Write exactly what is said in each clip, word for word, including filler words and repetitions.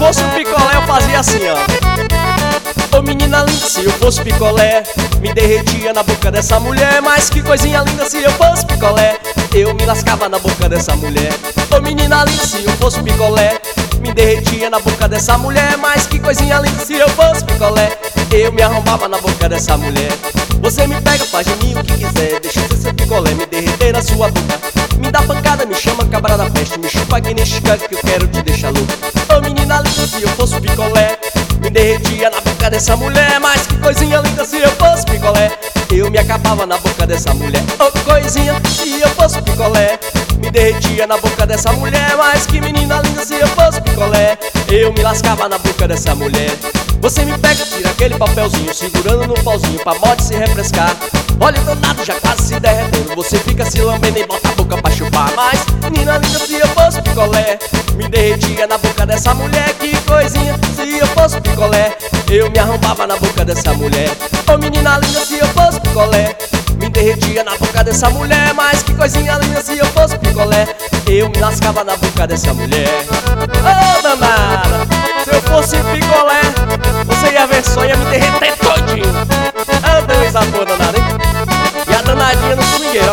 fosse um picolé eu fazia assim, ó. Ô menina linda, se eu fosse picolé, me derretia na boca dessa mulher. Mas que coisinha linda, se eu fosse picolé, eu me lascava na boca dessa mulher. Ô menina linda, se eu fosse picolé, me derretia na boca dessa mulher. Mas que coisinha linda, se eu fosse picolé, eu me arrombava na boca dessa mulher. Você me pega, faz de mim o que quiser, deixa eu ser seu picolé, me derreter na sua boca. Me dá pancada, me chama cabra da peste, me chupa que nem chicante que eu quero te deixar louco. Ô menina linda, se eu fosse picolé, me derretia na boca dessa mulher. Mas que coisinha linda, se eu fosse picolé, eu me acabava na boca dessa mulher. Ô coisinha, se eu fosse picolé, me derretia na boca dessa mulher. Mas que menina linda, se eu fosse picolé, eu me lascava na boca dessa mulher. Você me pega, tira aquele papelzinho, segurando no pauzinho pra mote se refrescar. Olha o danado já quase se derretendo, você fica se lambendo e bota a boca pra chupar. Mas, menina linda, se eu fosse picolé, me derretia na boca dessa mulher. Que coisinha, se eu fosse picolé, eu me arrombava na boca dessa mulher. Ô menina linda, se eu fosse picolé, me derretia na boca dessa mulher. Mas que coisinha linda, se eu fosse picolé, eu me lascava na boca dessa mulher. Ô danada, se eu fosse picolé, você ia ver só, ia me derreter todinho. Ah, beleza boa danada, hein? E a danadinha no swingueiro,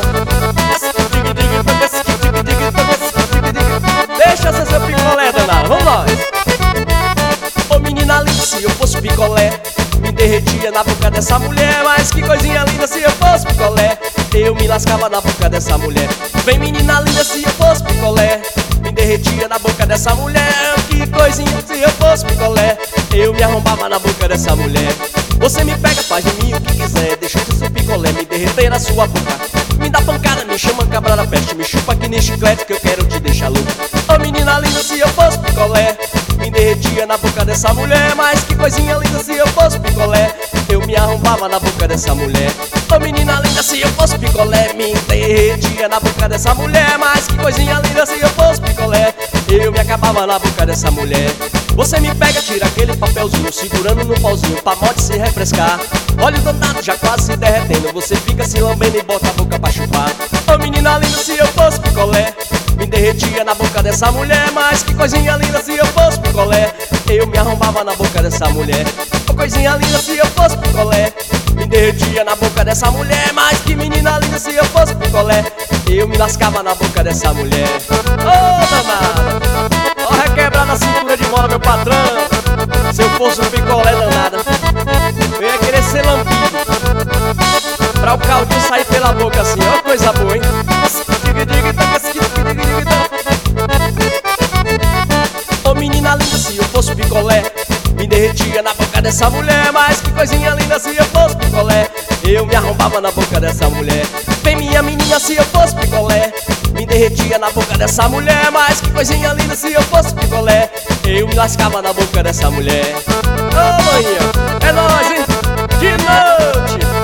ó. Deixa ser seu picolé, danada, vamos nós. Ô menina linda, se eu fosse picolé, me derretia na boca dessa mulher. Mas que coisinha linda, se eu fosse picolé, eu me lascava na boca dessa mulher. Vem menina linda, se eu fosse picolé, me derretia na boca dessa mulher. Que coisinha, se eu fosse picolé, eu me arrombava na boca dessa mulher. Você me pega, faz de mim o que quiser, deixa eu ser seu picolé, me derreter na sua boca. Me dá pancada, me chama cabra da peste, me chupa que nem chiclete que eu quero te deixar louco. Ô menina linda, se eu fosse picolé, me derretia na boca dessa mulher. Mas que coisinha linda, se eu fosse picolé, eu me arrombava na boca dessa mulher. Ô menina linda, se eu fosse picolé, me derretia na boca dessa mulher. Mas que coisinha linda, se eu fosse picolé, eu me acabava na boca dessa mulher. Você me pega, tira aquele papelzinho, segurando no pauzinho pra mote se refrescar. Olha o danado já quase se derretendo, você fica se lambendo e bota a boca pra chupar. Ô menina linda, se eu fosse picolé, me derretia na boca dessa mulher. Mas que coisinha linda, se eu fosse picolé, eu me arrombava na boca dessa mulher. Ô coisinha linda, se eu fosse picolé, me derretia na boca dessa mulher. Mas que menina linda, se eu fosse picolé, eu me lascava na boca dessa mulher. Ô danada, ó requebrar na cintura de mola, meu patrão. Se eu fosse um picolé danada, eu ia querer ser lambido, pra o caldinho sair pela boca assim, ó coisa boa, hein? Ô menina linda, se eu fosse picolé, me derretia na boca dessa mulher. Mas que coisinha linda, se eu fosse picolé, eu me arrombava na boca dessa mulher. Vem minha menina, se eu fosse picolé, me derretia na boca dessa mulher. Mas que coisinha linda, se eu fosse picolé, eu me lascava na boca dessa mulher. Ô manhã, é nóis, hein? De noite.